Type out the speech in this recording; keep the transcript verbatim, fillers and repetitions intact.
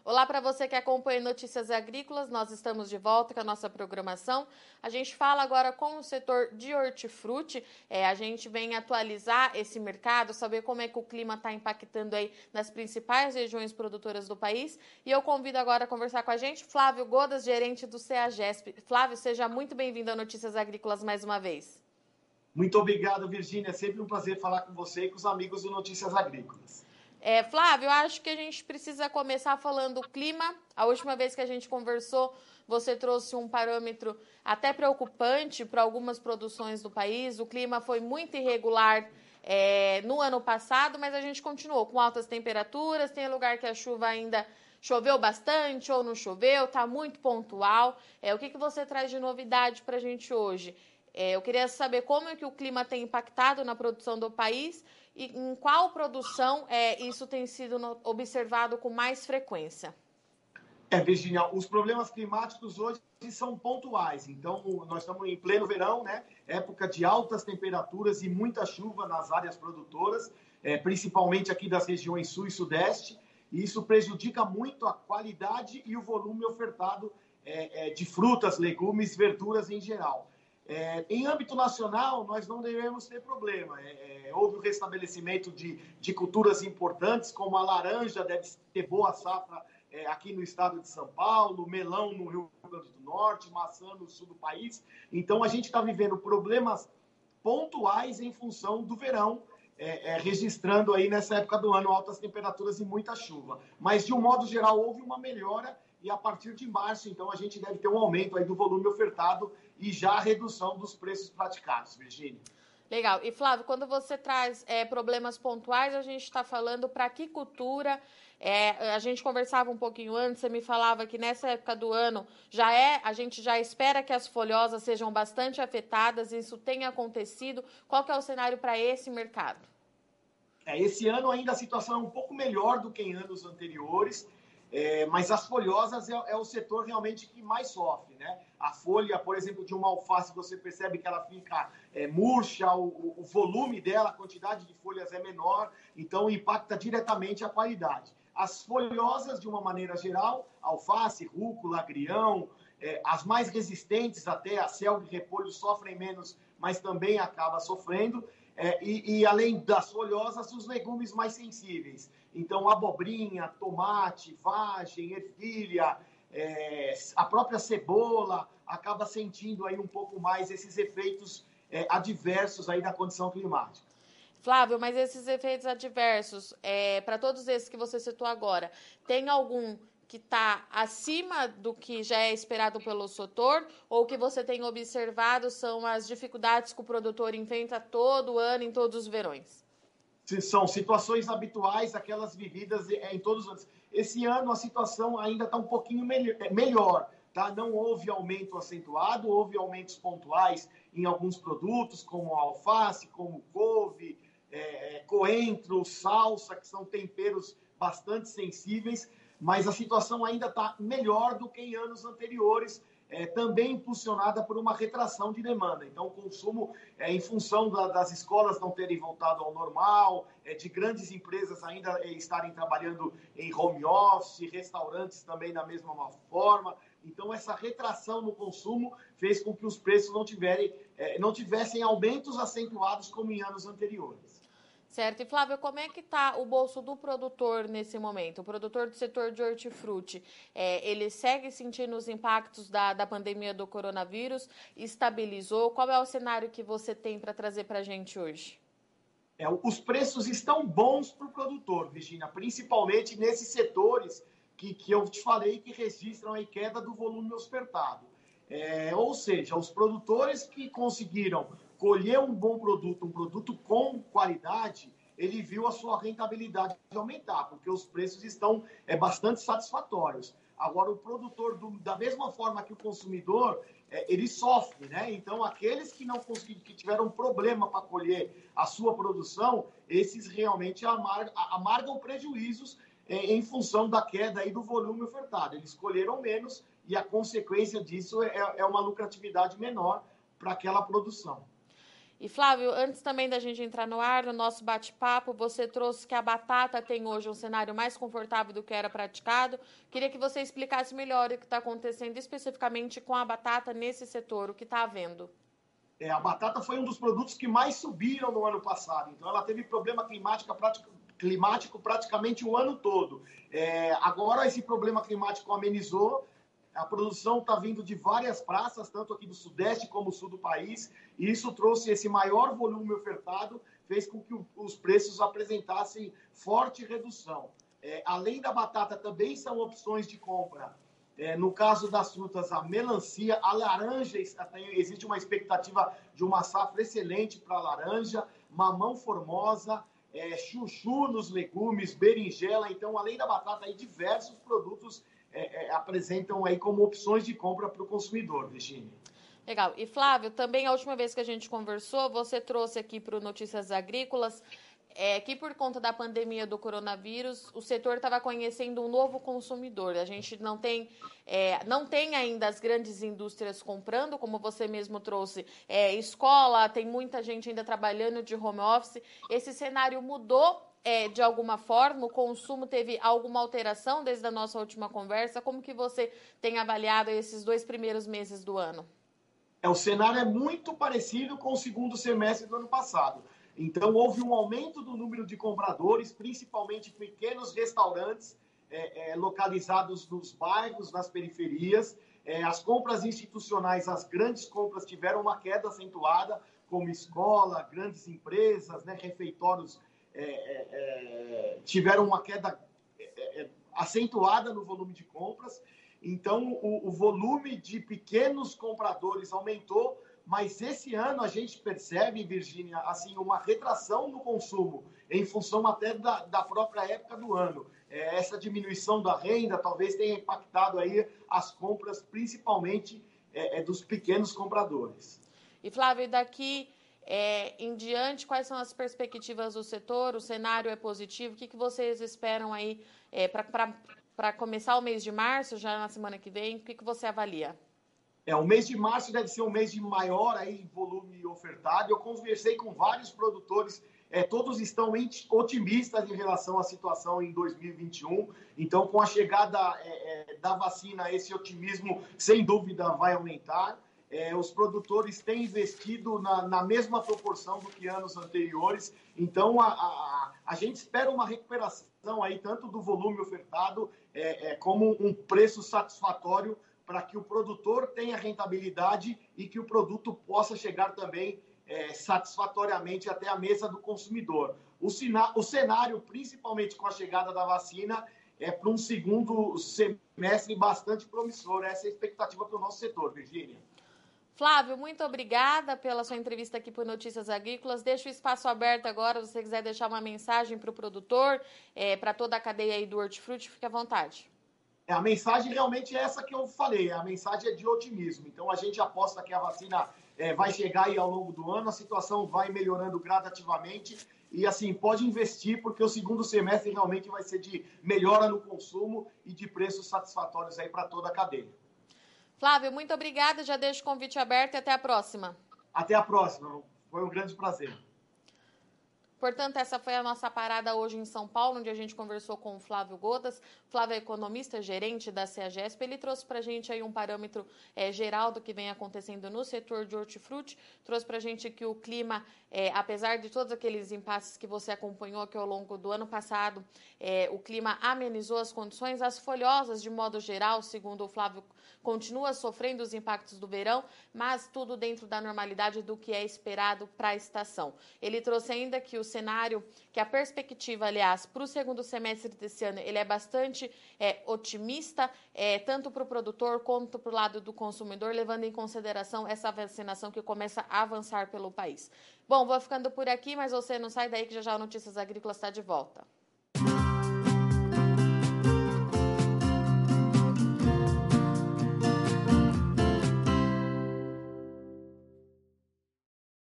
Olá para você que acompanha Notícias Agrícolas, nós estamos de volta com a nossa programação. A gente fala agora com o setor de hortifruti, é, a gente vem atualizar esse mercado, saber como é que o clima está impactando aí nas principais regiões produtoras do país. E eu convido agora a conversar com a gente Flávio Godas, gerente do CEAGESP. Flávio, seja muito bem-vindo a Notícias Agrícolas mais uma vez. Muito obrigado, Virgínia. É sempre um prazer falar com você e com os amigos do Notícias Agrícolas. É, Flávio, eu acho que a gente precisa começar falando do clima. A última vez que a gente conversou, você trouxe um parâmetro até preocupante para algumas produções do país. O clima foi muito irregular é, no ano passado, mas a gente continuou com altas temperaturas. Tem lugar que a chuva ainda choveu bastante ou não choveu, está muito pontual. É, o que, que você traz de novidade para a gente hoje? É, eu queria saber como é que o clima tem impactado na produção do país e em qual produção é, isso tem sido no, observado com mais frequência. É, Virgínia, os problemas climáticos hoje são pontuais. Então, nós estamos em pleno verão, né? Época de altas temperaturas e muita chuva nas áreas produtoras, é, principalmente aqui das regiões sul e sudeste. E isso prejudica muito a qualidade e o volume ofertado é, é, de frutas, legumes, verduras em geral. É, em âmbito nacional, nós não devemos ter problema. É, é, houve o restabelecimento de, de culturas importantes, como a laranja deve ter boa safra é, aqui no estado de São Paulo, melão no Rio Grande do Norte, maçã no sul do país. Então, a gente está vivendo problemas pontuais em função do verão, é, é, registrando aí nessa época do ano altas temperaturas e muita chuva. Mas, de um modo geral, houve uma melhora. E a partir de março, então, a gente deve ter um aumento aí do volume ofertado e já a redução dos preços praticados, Virgínia. Legal. E, Flávio, quando você traz é, problemas pontuais, a gente está falando para que cultura? É, a gente conversava um pouquinho antes, você me falava que nessa época do ano já é, a gente já espera que as folhosas sejam bastante afetadas, isso tem acontecido. Qual que é o cenário para esse mercado? É, esse ano ainda a situação é um pouco melhor do que em anos anteriores. É, mas as folhosas é, é o setor realmente que mais sofre, né? A folha, por exemplo, de uma alface, você percebe que ela fica é, murcha, o, o volume dela, a quantidade de folhas é menor, então impacta diretamente a qualidade. As folhosas, de uma maneira geral, alface, rúcula, agrião, é, as mais resistentes até, a selga e repolho, sofrem menos, mas também acaba sofrendo. É, e, e, além das folhosas, os legumes mais sensíveis. Então, abobrinha, tomate, vagem, ervilha, é, a própria cebola acaba sentindo aí um pouco mais esses efeitos é, adversos aí da condição climática. Flávio, mas esses efeitos adversos, é, para todos esses que você citou agora, tem algum que está acima do que já é esperado pelo setor, ou o que você tem observado são as dificuldades que o produtor enfrenta todo ano, em todos os verões? São situações habituais, aquelas vividas em todos os anos. Esse ano a situação ainda está um pouquinho melhor, tá? Não houve aumento acentuado, houve aumentos pontuais em alguns produtos, como alface, como couve, é, coentro, salsa, que são temperos bastante sensíveis, mas a situação ainda está melhor do que em anos anteriores, é, também impulsionada por uma retração de demanda. Então, o consumo, é, em função da, das escolas não terem voltado ao normal, é, de grandes empresas ainda é, estarem trabalhando em home office, restaurantes também da mesma forma. Então, essa retração no consumo fez com que os preços não, tiverem, é, não tivessem aumentos acentuados como em anos anteriores. Certo. E, Flávio, como é que está o bolso do produtor nesse momento? O produtor do setor de hortifruti, é, ele segue sentindo os impactos da, da pandemia do coronavírus? Estabilizou? Qual é o cenário que você tem para trazer para a gente hoje? É, os preços estão bons para o produtor, Virgínia, principalmente nesses setores que, que eu te falei que registram a queda do volume ofertado. É, ou seja, os produtores que conseguiram colher um bom produto, um produto com qualidade, ele viu a sua rentabilidade aumentar, porque os preços estão é, bastante satisfatórios. Agora, o produtor, do, da mesma forma que o consumidor, é, ele sofre, né? Então, aqueles que não conseguiram, que tiveram problema para colher a sua produção, esses realmente amargam, amargam prejuízos é, em função da queda aí do volume ofertado. Eles colheram menos e a consequência disso é, é uma lucratividade menor para aquela produção. E, Flávio, antes também da gente entrar no ar, no nosso bate-papo, você trouxe que a batata tem hoje um cenário mais confortável do que era praticado. Queria que você explicasse melhor o que está acontecendo especificamente com a batata nesse setor, o que está havendo. É, a batata foi um dos produtos que mais subiram no ano passado. Então, ela teve problema climático, climático praticamente o ano todo. É, agora, esse problema climático amenizou. A produção está vindo de várias praças, tanto aqui do Sudeste como do Sul do país, e isso trouxe esse maior volume ofertado, fez com que os preços apresentassem forte redução. É, além da batata, também são opções de compra. É, no caso das frutas, a melancia, a laranja, existe uma expectativa de uma safra excelente para a laranja, mamão formosa, é, chuchu nos legumes, berinjela. Então, além da batata, aí diversos produtos É, é, apresentam aí como opções de compra para o consumidor, Virginia. Legal. E, Flávio, também a última vez que a gente conversou, você trouxe aqui para o Notícias Agrícolas é, que por conta da pandemia do coronavírus, o setor estava conhecendo um novo consumidor. A gente não tem, é, não tem ainda as grandes indústrias comprando, como você mesmo trouxe, é, escola, tem muita gente ainda trabalhando de home office. Esse cenário mudou É, de alguma forma, o consumo teve alguma alteração desde a nossa última conversa? Como que você tem avaliado esses dois primeiros meses do ano? É, o cenário é muito parecido com o segundo semestre do ano passado. Então, houve um aumento do número de compradores, principalmente pequenos restaurantes é, é, localizados nos bairros, nas periferias. É, as compras institucionais, as grandes compras tiveram uma queda acentuada, como escola, grandes empresas, né, refeitórios É, é, é, tiveram uma queda é, é, acentuada no volume de compras. Então, o, o volume de pequenos compradores aumentou, mas esse ano a gente percebe, Virgínia, assim, uma retração no consumo, em função até da, da própria época do ano. É, essa diminuição da renda talvez tenha impactado aí as compras, principalmente é, é, dos pequenos compradores. E, Flávio, daqui... É, em diante, quais são as perspectivas do setor? O cenário é positivo? O que, que vocês esperam aí é, para começar o mês de março, já na semana que vem? O que, que você avalia? É, o mês de março deve ser um mês de maior aí, volume ofertado. Eu conversei com vários produtores, é, todos estão otimistas em relação à situação em dois mil e vinte e um. Então, com a chegada é, é, da vacina, esse otimismo, sem dúvida, vai aumentar. É, os produtores têm investido na, na mesma proporção do que anos anteriores. Então, a, a, a gente espera uma recuperação aí, tanto do volume ofertado, é, é, como um preço satisfatório para que o produtor tenha rentabilidade e que o produto possa chegar também é, satisfatoriamente até a mesa do consumidor. O, sina, o cenário, principalmente com a chegada da vacina, é para um segundo semestre bastante promissor. Essa é a expectativa para o nosso setor, Virgínia. Flávio, muito obrigada pela sua entrevista aqui por Notícias Agrícolas. Deixo o espaço aberto agora, se você quiser deixar uma mensagem para o produtor, é, para toda a cadeia aí do hortifruti, fique à vontade. É, a mensagem realmente é essa que eu falei, a mensagem é de otimismo. Então, a gente aposta que a vacina é, vai chegar aí ao longo do ano, a situação vai melhorando gradativamente e, assim, pode investir, porque o segundo semestre realmente vai ser de melhora no consumo e de preços satisfatórios aí para toda a cadeia. Flávio, muito obrigada. Já deixo o convite aberto e até a próxima. Até a próxima. Foi um grande prazer. Portanto, essa foi a nossa parada hoje em São Paulo, onde a gente conversou com o Flávio Godas. Flávio é economista, gerente da CEAGESP. Ele trouxe para a gente aí um parâmetro é, geral do que vem acontecendo no setor de hortifruti. Trouxe para a gente que o clima, é, apesar de todos aqueles impasses que você acompanhou aqui ao longo do ano passado, é, o clima amenizou as condições. As folhosas, de modo geral, segundo o Flávio, continua sofrendo os impactos do verão, mas tudo dentro da normalidade do que é esperado para a estação. Ele trouxe ainda que o cenário, que a perspectiva, aliás, para o segundo semestre desse ano, ele é bastante é, otimista, é, tanto para o produtor quanto para o lado do consumidor, levando em consideração essa vacinação que começa a avançar pelo país. Bom, vou ficando por aqui, mas você não sai daí que já já o Notícias Agrícolas está de volta.